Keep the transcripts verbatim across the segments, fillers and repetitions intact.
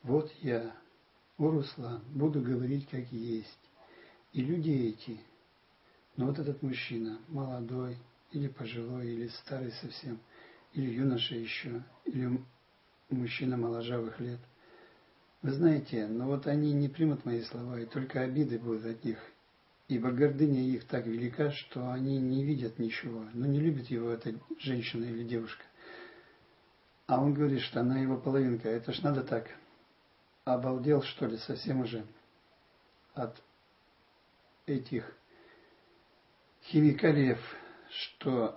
Вот я, о Руслан, буду говорить как есть. И люди эти, но вот этот мужчина, молодой, или пожилой, или старый совсем, или юноша еще, или мужчина моложавых лет, вы знаете, но вот они не примут мои слова, и только обиды будут от них. Ибо гордыня их так велика, что они не видят ничего, но не любит его эта женщина или девушка. А он говорит, что она его половинка. Это ж надо так. Обалдел, что ли, совсем уже от этих химикалиев, что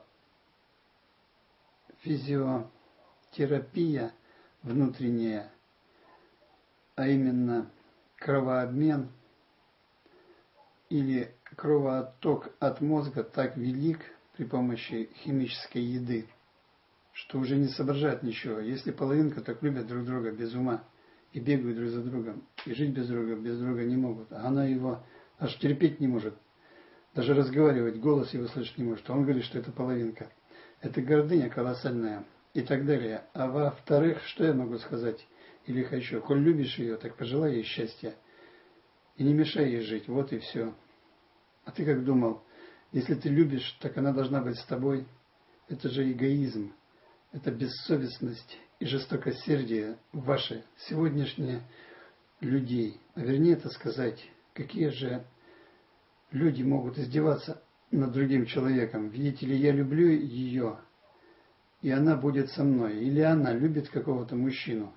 физиотерапия внутренняя, а именно кровообмен или кровоотток от мозга так велик при помощи химической еды, что уже не соображают ничего. Если половинка, так любят друг друга без ума и бегают друг за другом, и жить без друга, без друга не могут. А она его аж терпеть не может, даже разговаривать, голос его слышать не может. А он говорит, что это половинка. Это гордыня колоссальная и так далее. А во-вторых, что я могу сказать или хочу? Коль любишь ее, так пожелай ей счастья и не мешай ей жить. Вот и все. А ты как думал, если ты любишь, так она должна быть с тобой. Это же эгоизм. Это бессовестность и жестокосердие ваши, сегодняшние людей. А вернее это сказать, какие же люди могут издеваться над другим человеком. Видите ли, я люблю ее, и она будет со мной. Или она любит какого-то мужчину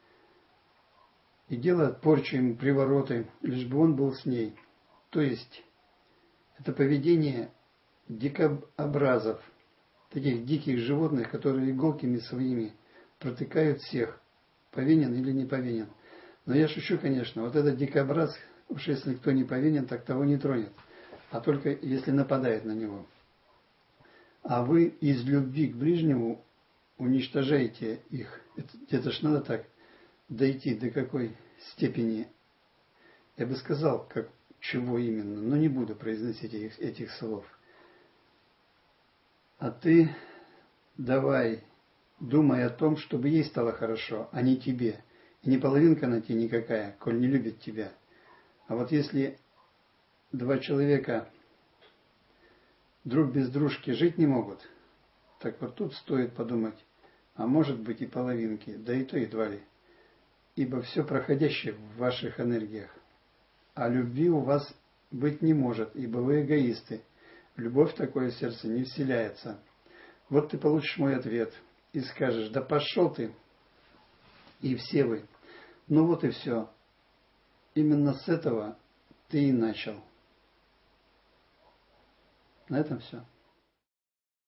и делает порчу ему, привороты, лишь бы он был с ней. То есть, это поведение дикобразов, таких диких животных, которые иголками своими протыкают всех, повинен или не повинен. Но я шучу, конечно, вот этот дикобраз, уж если кто не повинен, так того не тронет, а только если нападает на него. А вы из любви к ближнему уничтожаете их. Это, это ж надо так дойти до какой степени. Я бы сказал, как, чего именно, но не буду произносить этих, этих слов. А ты давай, думай о том, чтобы ей стало хорошо, а не тебе. И не половинка она тебе никакая, коль не любит тебя. А вот если два человека друг без дружки жить не могут, так вот тут стоит подумать, а может быть и половинки, да и то едва ли. Ибо все проходящее в ваших энергиях. А любви у вас быть не может, ибо вы эгоисты. Любовь в такое сердце не вселяется. Вот ты получишь мой ответ и скажешь, да пошел ты, и все вы. Ну вот и все. Именно с этого ты и начал. На этом все.